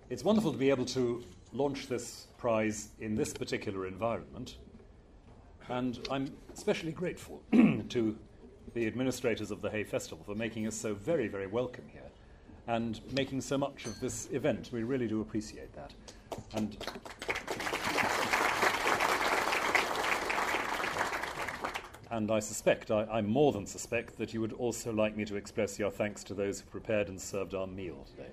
It's wonderful to be able to launch this prize in this particular environment, and I'm especially grateful to the administrators of the Hay Festival for making us so very, very welcome here and making so much of this event. We really do appreciate that. And I suspect, I more than suspect, that you would also like me to express your thanks to those who prepared and served our meal today.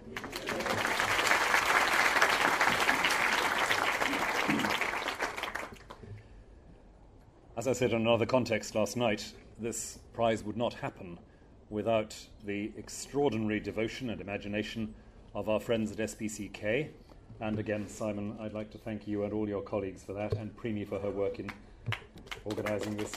As I said in another context last night, this prize would not happen without the extraordinary devotion and imagination of our friends at SPCK. And again, Simon, I'd like to thank you and all your colleagues for that, and Primi for her work in organising this.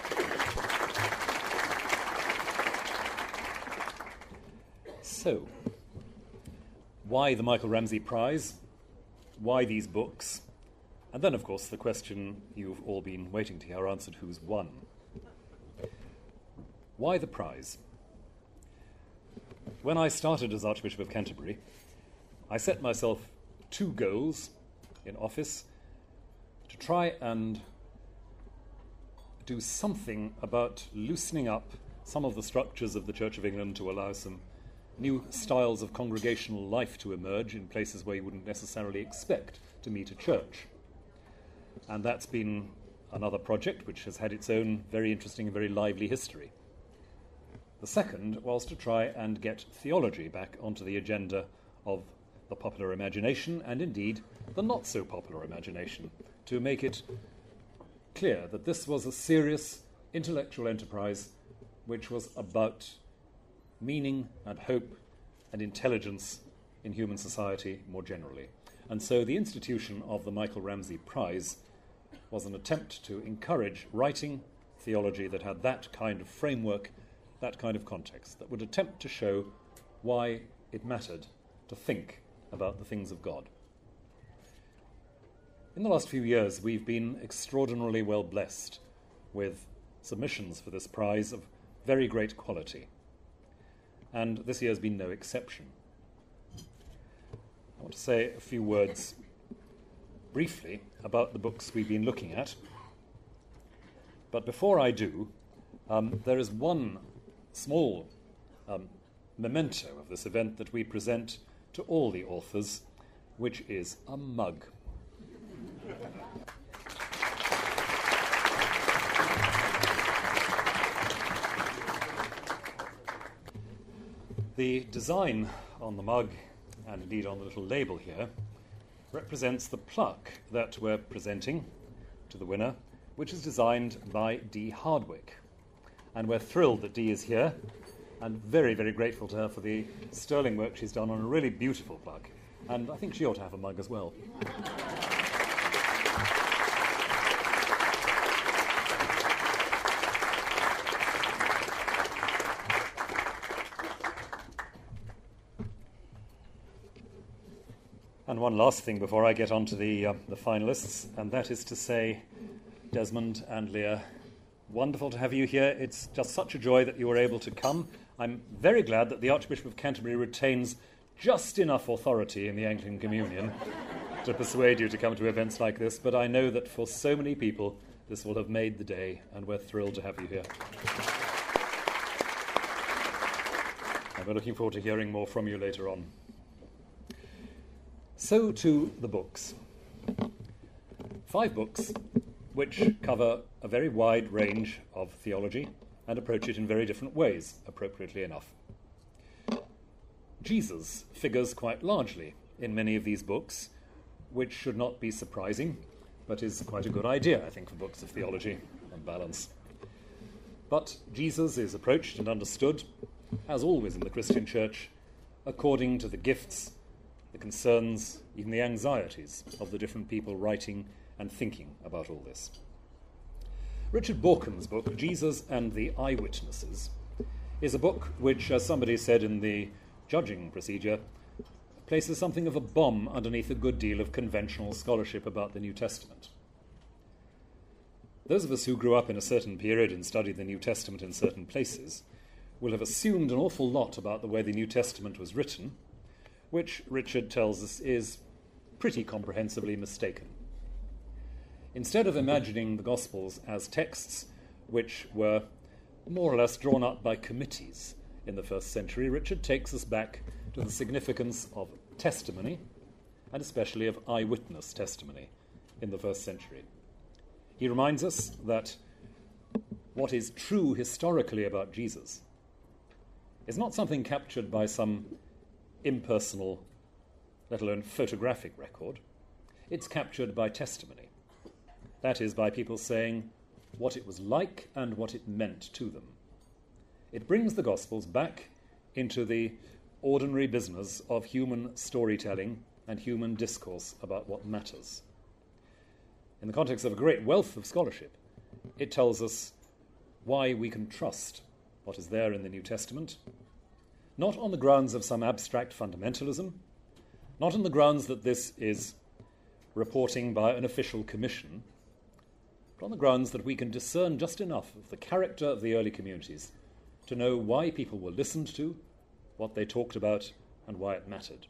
So, why the Michael Ramsey Prize? Why these books? And then, of course, the question you've all been waiting to hear answered: who's won? Why the prize? When I started as Archbishop of Canterbury, I set myself two goals in office: to try and do something about loosening up some of the structures of the Church of England to allow some new styles of congregational life to emerge in places where you wouldn't necessarily expect to meet a church. And that's been another project which has had its own very interesting and very lively history. The second was to try and get theology back onto the agenda of the popular imagination, and indeed the not-so-popular imagination, to make it clear that this was a serious intellectual enterprise which was about meaning and hope and intelligence in human society more generally. And so the institution of the Michael Ramsey Prize was an attempt to encourage writing theology that had that kind of framework, that kind of context, that would attempt to show why it mattered to think about the things of God. In the last few years, we've been extraordinarily well blessed with submissions for this prize of very great quality. And this year has been no exception. I want to say a few words briefly about the books we've been looking at. But before I do, there is one small memento of this event that we present to all the authors, which is a mug. The design on the mug, and indeed on the little label here, represents the plaque that we're presenting to the winner, which is designed by Dee Hardwick. And we're thrilled that Dee is here, and very, very grateful to her for the sterling work she's done on a really beautiful plaque. And I think she ought to have a mug as well. And one last thing before I get on to the finalists, and that is to say, Desmond and Leah, wonderful to have you here. It's just such a joy that you were able to come. I'm very glad that the Archbishop of Canterbury retains just enough authority in the Anglican Communion to persuade you to come to events like this, but I know that for so many people this will have made the day, and we're thrilled to have you here. And we're looking forward to hearing more from you later on. So to the books. 5 books which cover a very wide range of theology and approach it in very different ways, appropriately enough. Jesus figures quite largely in many of these books, which should not be surprising, but is quite a good idea, I think, for books of theology on balance. But Jesus is approached and understood, as always in the Christian church, according to the gifts, the concerns, even the anxieties of the different people writing and thinking about all this. Richard Baucham's book, Jesus and the Eyewitnesses, is a book which, as somebody said in the judging procedure, places something of a bomb underneath a good deal of conventional scholarship about the New Testament. Those of us who grew up in a certain period and studied the New Testament in certain places will have assumed an awful lot about the way the New Testament was written, which Richard tells us is pretty comprehensively mistaken. Instead of imagining the Gospels as texts which were more or less drawn up by committees in the first century, Richard takes us back to the significance of testimony, and especially of eyewitness testimony in the first century. He reminds us that what is true historically about Jesus is not something captured by some impersonal, let alone photographic record. It's captured by testimony. That is, by people saying what it was like and what it meant to them. It brings the Gospels back into the ordinary business of human storytelling and human discourse about what matters. In the context of a great wealth of scholarship, it tells us why we can trust what is there in the New Testament, not on the grounds of some abstract fundamentalism, not on the grounds that this is reporting by an official commission, but on the grounds that we can discern just enough of the character of the early communities to know why people were listened to, what they talked about, and why it mattered.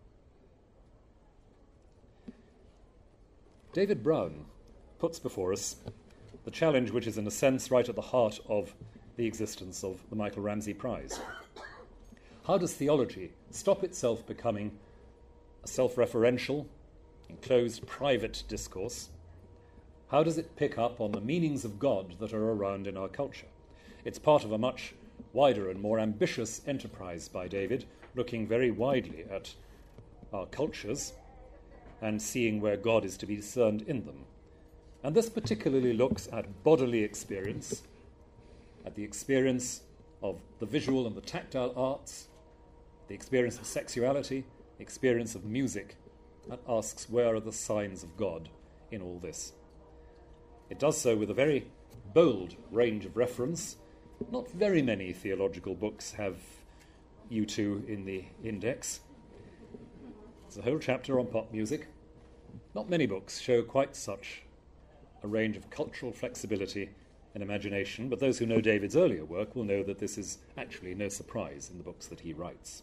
David Brown puts before us the challenge which is in a sense right at the heart of the existence of the Michael Ramsey Prize. How does theology stop itself becoming a self-referential, enclosed, private discourse? How does it pick up on the meanings of God that are around in our culture? It's part of a much wider and more ambitious enterprise by David, looking very widely at our cultures and seeing where God is to be discerned in them. And this particularly looks at bodily experience, at the experience of the visual and the tactile arts, the experience of sexuality, the experience of music, and asks where are the signs of God in all this. It does so with a very bold range of reference. Not very many theological books have U2 in the index. There's a whole chapter on pop music. Not many books show quite such a range of cultural flexibility and imagination, but those who know David's earlier work will know that this is actually no surprise in the books that he writes.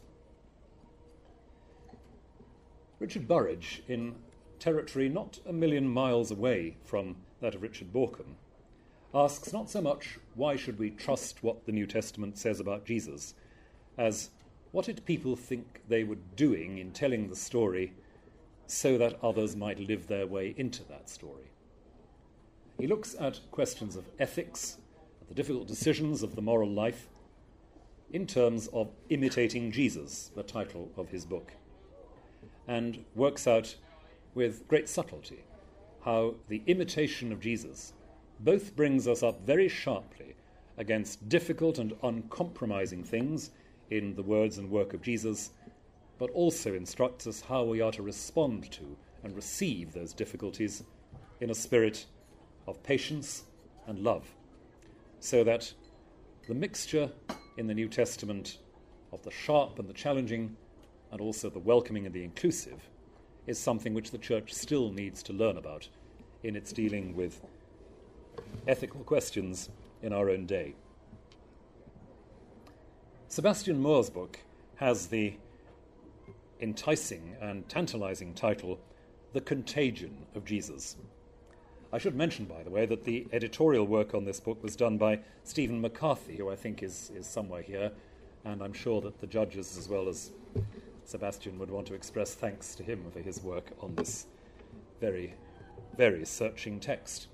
Richard Burridge, in territory not a million miles away from that of Richard Bauckham, asks not so much why should we trust what the New Testament says about Jesus, as what did people think they were doing in telling the story so that others might live their way into that story. He looks at questions of ethics, at the difficult decisions of the moral life, in terms of imitating Jesus, the title of his book, and works out with great subtlety how the imitation of Jesus both brings us up very sharply against difficult and uncompromising things in the words and work of Jesus, but also instructs us how we are to respond to and receive those difficulties in a spirit of patience and love, so that the mixture in the New Testament of the sharp and the challenging and also the welcoming and the inclusive is something which the Church still needs to learn about in its dealing with ethical questions in our own day. Sebastian Moore's book has the enticing and tantalizing title, The Contagion of Jesus. I should mention, by the way, that the editorial work on this book was done by Stephen McCarthy, who I think is somewhere here, and I'm sure that the judges, as well as Sebastian, would want to express thanks to him for his work on this very, very searching text.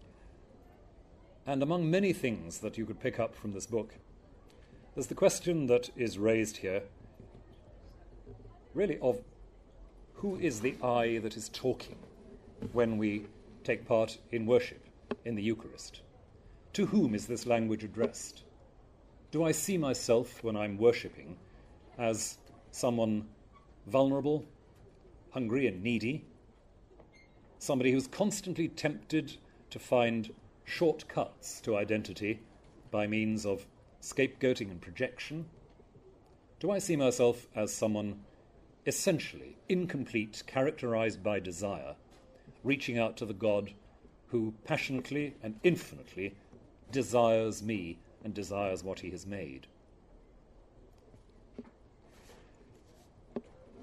And among many things that you could pick up from this book, there's the question that is raised here, really, of who is the I that is talking when we take part in worship, in the Eucharist? To whom is this language addressed? Do I see myself, when I'm worshipping, as someone vulnerable, hungry and needy, somebody who's constantly tempted to find shortcuts to identity by means of scapegoating and projection? Do I see myself as someone essentially incomplete, characterized by desire, reaching out to the God who passionately and infinitely desires me and desires what he has made?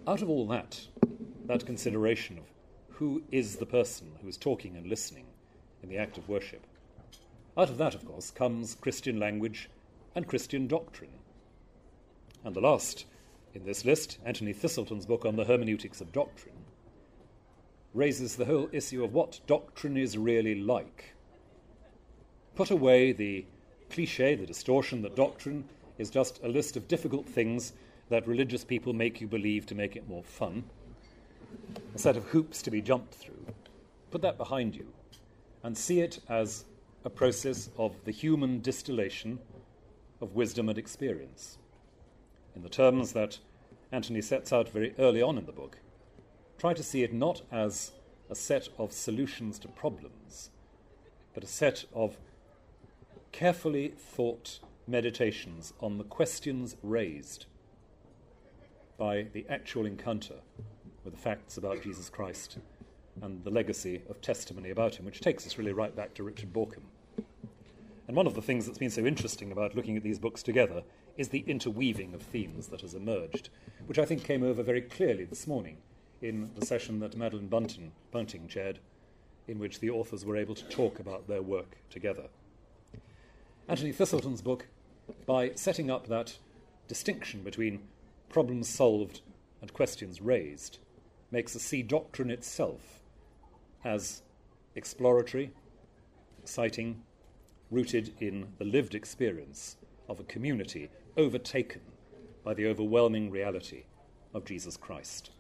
out of all that consideration of who is the person who is talking and listening in the act of worship, out of that, of course, comes Christian language and Christian doctrine. And the last in this list, Anthony Thistleton's book on the hermeneutics of doctrine, raises the whole issue of what doctrine is really like. Put away the cliché, the distortion that doctrine is just a list of difficult things that religious people make you believe to make it more fun, a set of hoops to be jumped through. Put that behind you and see it as a process of the human distillation of wisdom and experience. In the terms that Anthony sets out very early on in the book, try to see it not as a set of solutions to problems, but a set of carefully thought meditations on the questions raised by the actual encounter with the facts about Jesus Christ and the legacy of testimony about him, which takes us really right back to Richard Bauckham. And one of the things that's been so interesting about looking at these books together is the interweaving of themes that has emerged, which I think came over very clearly this morning in the session that Madeleine Bunting chaired, in which the authors were able to talk about their work together. Anthony Thistleton's book, by setting up that distinction between problems solved and questions raised, makes us see doctrine itself as exploratory, exciting, rooted in the lived experience of a community overtaken by the overwhelming reality of Jesus Christ.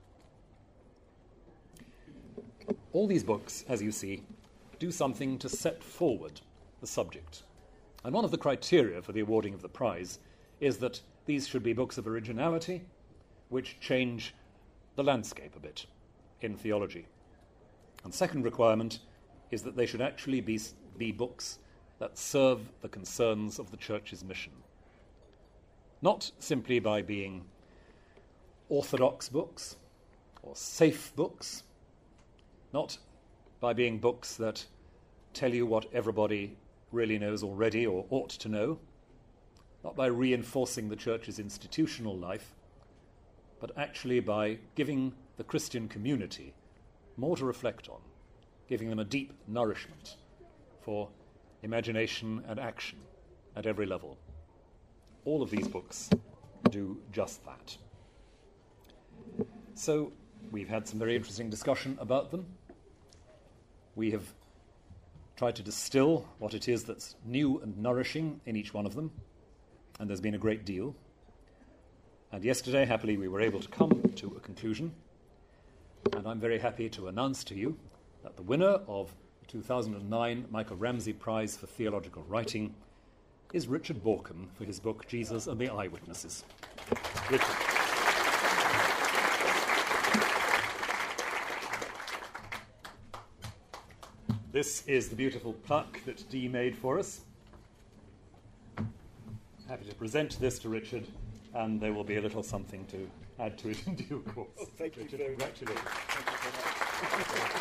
All these books, as you see, do something to set forward the subject. And one of the criteria for the awarding of the prize is that these should be books of originality, which change the landscape a bit in theology. And second requirement is that they should actually be books that serve the concerns of the Church's mission. Not simply by being orthodox books or safe books, not by being books that tell you what everybody really knows already or ought to know, not by reinforcing the Church's institutional life, but actually by giving the Christian community more to reflect on, giving them a deep nourishment for imagination and action at every level. All of these books do just that. So we've had some very interesting discussion about them. We have tried to distill what it is that's new and nourishing in each one of them, and there's been a great deal. And yesterday, happily, we were able to come to a conclusion, and I'm very happy to announce to you that the winner of the 2009 Michael Ramsey Prize for Theological Writing is Richard Bauckham for his book Jesus and the Eyewitnesses. Richard. This is the beautiful plaque that Dee made for us. Happy to present this to Richard, and there will be a little something to add to it in due course. Oh, thank you Richard, very much. congratulations. Thank you so much.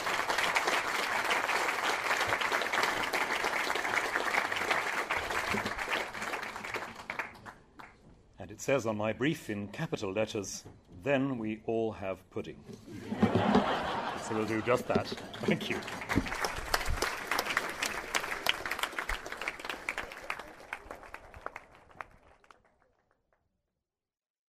And it says on my brief in capital letters, "Then we all have pudding." So we'll do just that. Thank you.